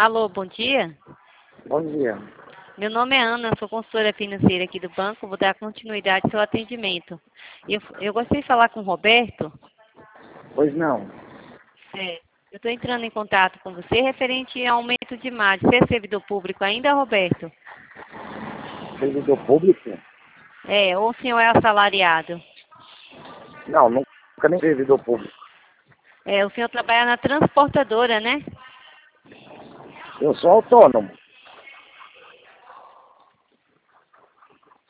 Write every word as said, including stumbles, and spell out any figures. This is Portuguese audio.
Alô, bom dia. Bom dia. Meu nome é Ana, sou consultora financeira aqui do banco, vou dar continuidade ao seu atendimento. Eu, eu gostaria de falar com o Roberto. Pois não. É, eu estou entrando em contato com você referente ao aumento de margem. Você é servidor público ainda, Roberto? Servidor público? É, ou o senhor é assalariado? Não, nunca nem servidor público. É, o senhor trabalha na transportadora, né? Eu sou autônomo.